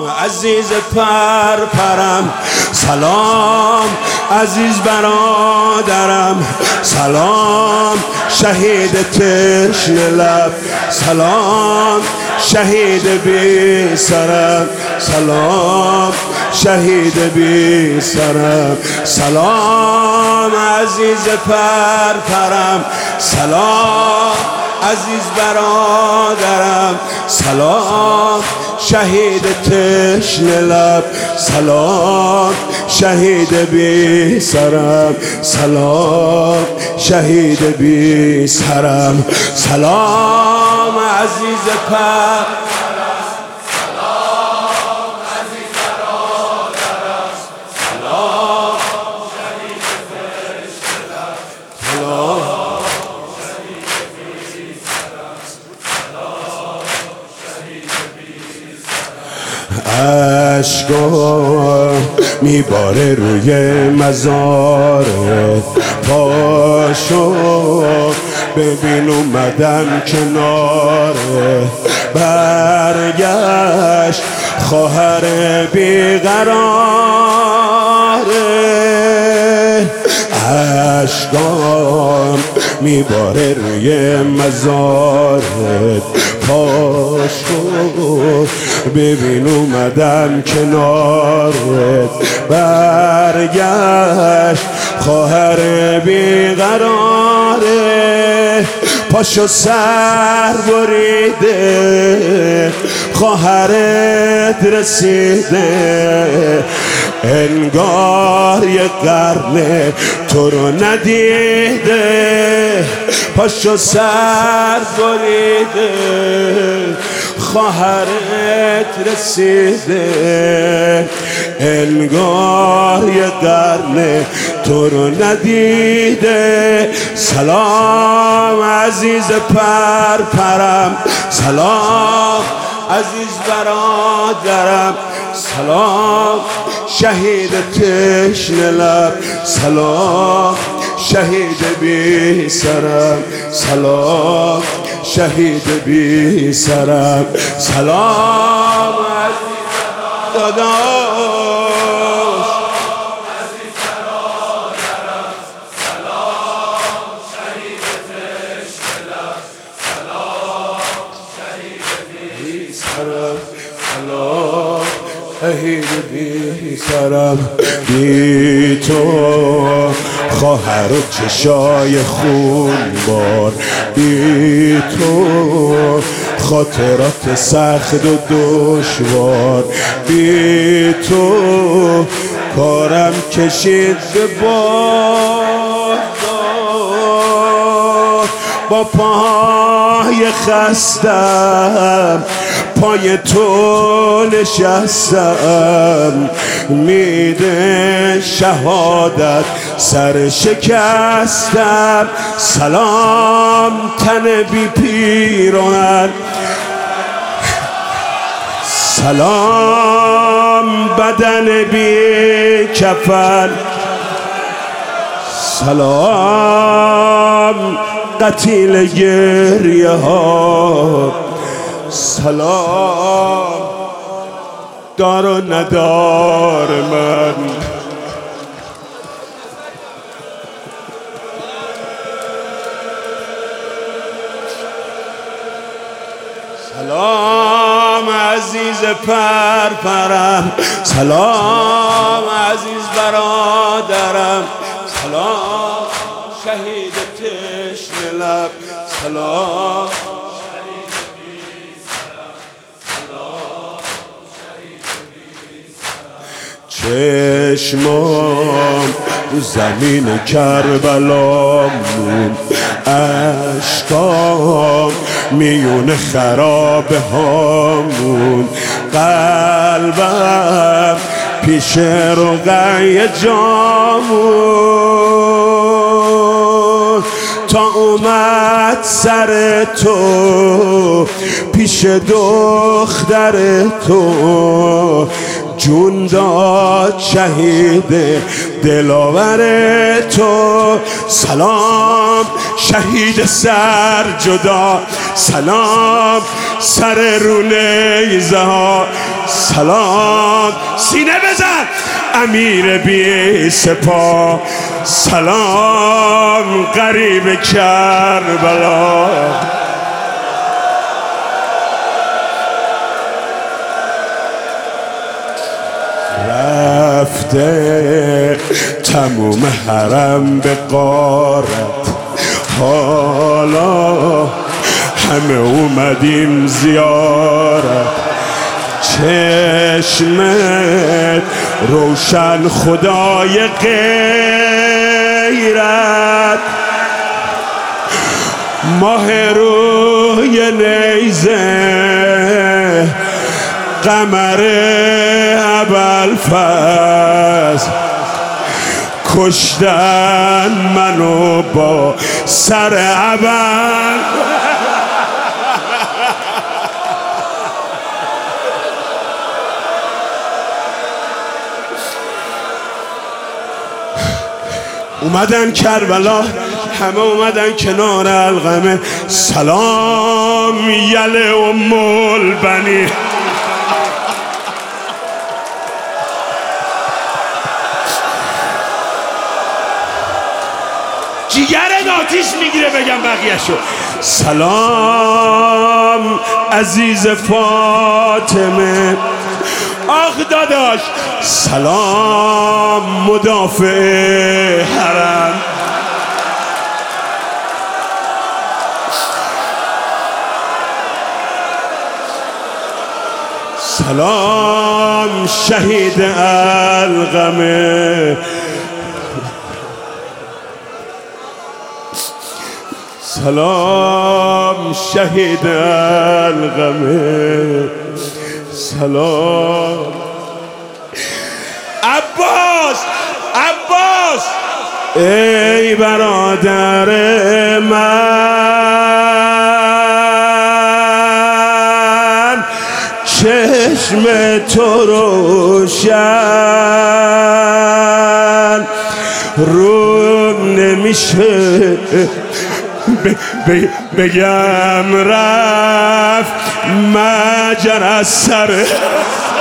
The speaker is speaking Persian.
عزیز پرپرم، سلام عزیز برادرم، سلام شهید تشنه لب، سلام شهید بی سرم، سلام شهید بی سرم، سلام عزیز پرپرم، سلام عزیز برادرم، سلام شهید تشنه لب، سلام شهید بی سرم، سلام شهید بی سرم، سلام عزیز پرپرم، عشقم میباره روی مزارت، پاشو ببین اومدم کناره، برگشت خواهر بیقراره، عشقم میباره روی مزارت، پاشو ببین اومدم کنارت، برگشت خواهر بیقراره، پاشو سر بریده خواهرت رسیده، انگار یه قرن تو رو ندیده، پاشو سر بریده خواهرت رسیده، انگار یه قرن تو رو ندیده، سلام عزیز پرپرم، سلام عزیز برادرم، سلام شهید تشنه لب، سلام شهید بی سرم، سلام شهید بی سرم، سلام عزیز داداش، عزیز برادرم، سلام شهید تشنه لب، سلام شهید بی سرم، سلام شهید بی سرم، بی تو خواهر و چشای خون بار، بی تو خاطرات سخت و دشوار، بی تو کارم کشید به باد، با پای خستم پای تو نشستم، میده شهادت سر شکستم، سلام تن بی پیران، سلام بدن بی کفن، سلام قتیل گریه ها، سلام دار و ندار من، سلام عزیز پرپرم، سلام عزیز برادرم، سلام شهید تشنه لب، سلام چشمام زمین کربلامون، اشکام میون خرابه هامون، قلبم پیش رقیه جامون، تا اومد سر تو پیش دختر تو، جون داد شهید دلاور تو، سلام شهید سر جدا، سلام سر رو نیزه ها، سلام سینه بزن امیر بی سپاه سلام غریب کربلا رفته تموم حرم به غارت حالا همه اومدیم زیارت چشمت روشن خدای غیرت ماه روی نیزه قمر ابوالفضل کشتن منو با سر ابل اومدن کربلا همه اومدن کنار القمه سلام یله ام البنی جیگرت آتیش میگیره بگم بقیه‌شو سلام عزیز فاطمه آخ داداش سلام مدافع حرم سلام شهید القمه سلام شهید القمه سلام عباس عباس ای برادر من چشم تو روشن روم نمیشه بگم رفت مجر از سر